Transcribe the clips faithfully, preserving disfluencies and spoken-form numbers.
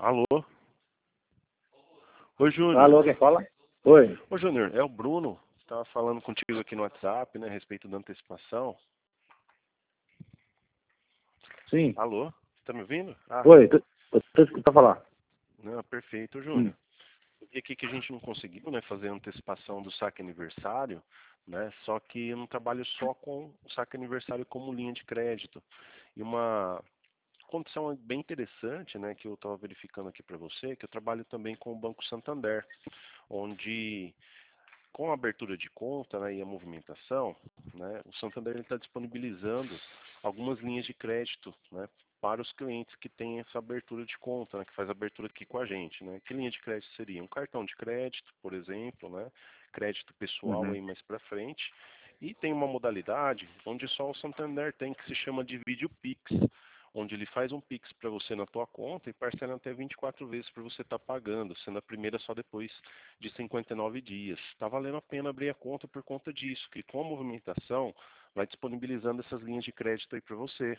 Alô? Oi, Júnior. Alô, quem fala? Oi. Ô, Júnior, é o Bruno. Estava falando contigo aqui no WhatsApp, né, a respeito da antecipação. Sim. Alô? Você tá me ouvindo? Ah, Oi, tô, tô, tô escutando pra falar. não, perfeito, Hum. Júnior. E aqui que a gente não conseguiu, né, fazer a antecipação do saque aniversário, né, só que eu não trabalho só com o saque aniversário como linha de crédito. E uma condição bem interessante, né, que eu estava verificando aqui para você, que eu trabalho também com o Banco Santander, onde com a abertura de conta, né, e a movimentação, né, o Santander está disponibilizando algumas linhas de crédito, né, para os clientes que têm essa abertura de conta, né, que faz a abertura aqui com a gente. Né. Que linha de crédito seria? Um cartão de crédito, por exemplo, né, crédito pessoal Uhum. aí mais para frente. E tem uma modalidade onde só o Santander tem, que se chama de Vídeo Pix, onde ele faz um Pix para você na tua conta e parcela até vinte e quatro vezes para você estar pagando, sendo a primeira só depois de cinquenta e nove dias. Está valendo a pena abrir a conta por conta disso, que com a movimentação vai disponibilizando essas linhas de crédito aí para você.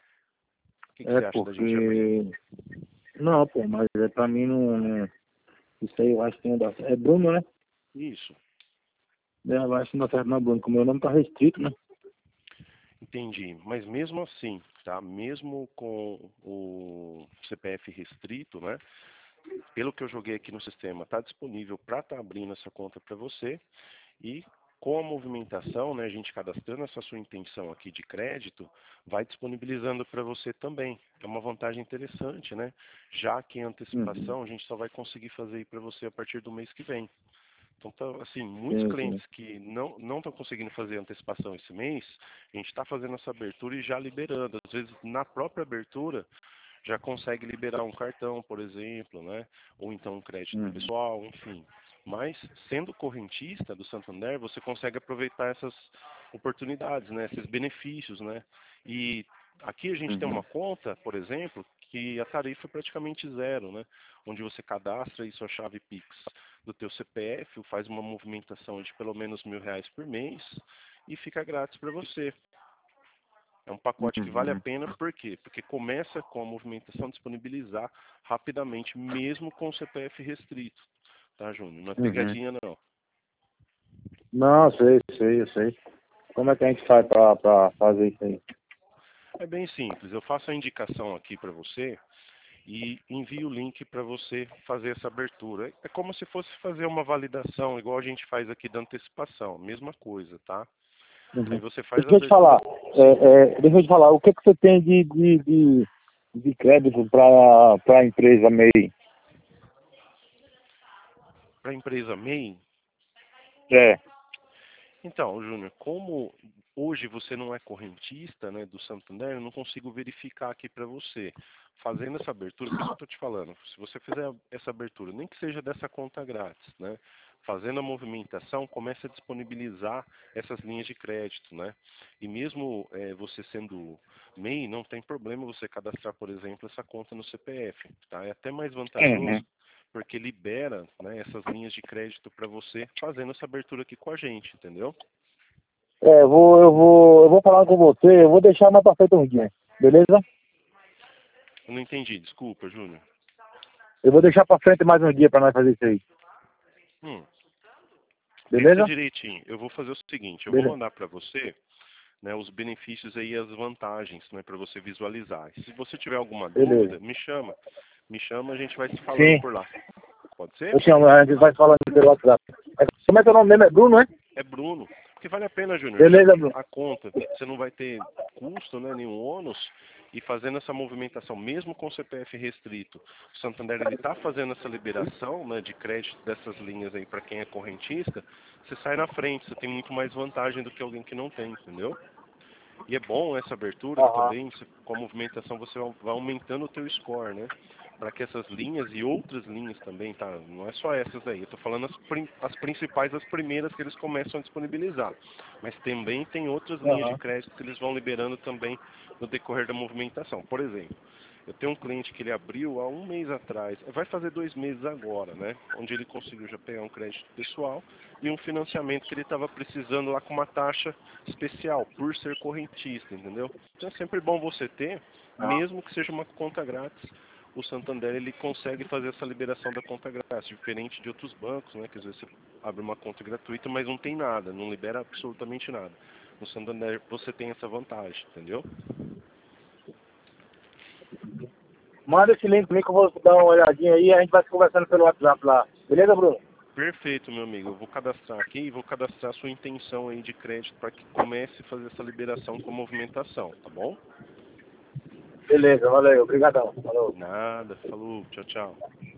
O que, que É você acha da gente abrir? porque... Não, pô, mas é pra mim não... não- Isso aí eu acho que não dá certo. É Bruno, né? Isso, É, eu acho que não dá certo não, Bruno, porque o meu nome tá restrito, né? entendi. Mas mesmo assim, tá? Mesmo com o C P F restrito, né? Pelo que eu joguei aqui no sistema, está disponível para estar abrindo essa conta para você. E com a movimentação, né, a gente cadastrando essa sua intenção aqui de crédito, vai disponibilizando para você também. É uma vantagem interessante, né? Já que em Uhum. antecipação a gente só vai conseguir fazer aí para você a partir do mês que vem. Então, tá, assim, muitos Sim, sim. clientes que não não estão conseguindo fazer antecipação esse mês, a gente está fazendo essa abertura e já liberando. Às vezes, na própria abertura, já consegue liberar um cartão, por exemplo, né? Ou então um crédito Uhum. pessoal, enfim. Mas, sendo correntista do Santander, você consegue aproveitar essas oportunidades, né? Esses benefícios, né? E aqui a gente tem uma Uhum. conta, por exemplo, que a tarifa é praticamente zero, né? Onde você cadastra aí sua chave Pix do teu C P F, faz uma movimentação de pelo menos mil reais por mês e fica grátis para você. É um pacote que vale a Uhum. pena, por quê? Porque começa com a movimentação disponibilizar rapidamente, mesmo com o C P F restrito. Tá, Júnior? Não é Uhum. pegadinha, não. Não, sei, sei, eu sei. Como é que a gente faz pra, pra fazer isso aí? É bem simples. Eu faço a indicação aqui para você e envio o link para você fazer essa abertura. É como se fosse fazer uma validação, igual a gente faz aqui da antecipação. Mesma coisa, tá? Aí Uhum. você faz a Deixa eu te falar, abertura. Sim. é, é, deixa eu te falar, o que que você tem de, de, de, de crédito para a empresa M E I? Para a empresa M E I, É. então, Júnior, como hoje você não é correntista, né, do Santander, eu não consigo verificar aqui para você. Fazendo essa abertura, por isso que eu estou te falando, se você fizer essa abertura, nem que seja dessa conta grátis, né, fazendo a movimentação, começa a disponibilizar essas linhas de crédito, né, e mesmo eh, você sendo M E I, não tem problema você cadastrar, por exemplo, essa conta no C P F, tá? É até mais vantajoso Uhum. porque libera, né, essas linhas de crédito para você fazendo essa abertura aqui com a gente, entendeu? É, eu vou, eu vou, eu vou falar com você, eu vou deixar mais pra frente um dia, beleza? Eu não entendi, desculpa, Júnior. Eu vou deixar pra frente mais um dia pra nós fazer isso aí, Hum, pensa beleza? direitinho. Eu vou fazer o seguinte, eu vou Beleza. mandar para você, né, os benefícios aí e as vantagens, né, para você visualizar. E se você tiver alguma Beleza. dúvida, me chama. Me chama, a gente vai se falando Sim, por lá. Pode ser? eu chamo, a gente vai falando pelo WhatsApp. Como é que é o nome mesmo? É Bruno, né? É Bruno. Porque vale a pena, Júnior, já Beleza, que Bruno. a conta, você não vai ter custo, né, nenhum ônus, e fazendo essa movimentação, mesmo com o C P F restrito, o Santander ele está fazendo essa liberação, né, de crédito dessas linhas aí para quem é correntista, você sai na frente, você tem muito mais vantagem do que alguém que não tem, entendeu? E é bom essa abertura que Aham. também, você- com a movimentação, você vai aumentando o teu score, né? Para que essas linhas e outras linhas também, tá? Não é só essas aí. Eu tô falando as, prin- as principais, as primeiras que eles começam a disponibilizar. Mas também tem outras linhas de Aham. crédito que eles vão liberando também no decorrer da movimentação. Por exemplo, eu tenho um cliente que ele abriu há um mês atrás, vai fazer dois meses agora, né? Onde ele conseguiu já pegar um crédito pessoal e um financiamento que ele estava precisando lá com uma taxa especial, por ser correntista, entendeu? Então é sempre bom você ter, Ah. mesmo que seja uma conta grátis, o Santander ele consegue fazer essa liberação da conta grátis, diferente de outros bancos, né, que às vezes você abre uma conta gratuita, mas não tem nada, não libera absolutamente nada. No Santander você tem essa vantagem, entendeu? Manda esse link pra mim que eu vou dar uma olhadinha aí e a gente vai se conversando pelo WhatsApp lá. Beleza, Bruno? Perfeito, meu amigo. Eu vou cadastrar aqui e vou cadastrar a sua intenção aí de crédito para que comece a fazer essa liberação com movimentação, tá bom? Beleza, valeu. Obrigadão. Falou. Nada. Falou. Tchau, tchau.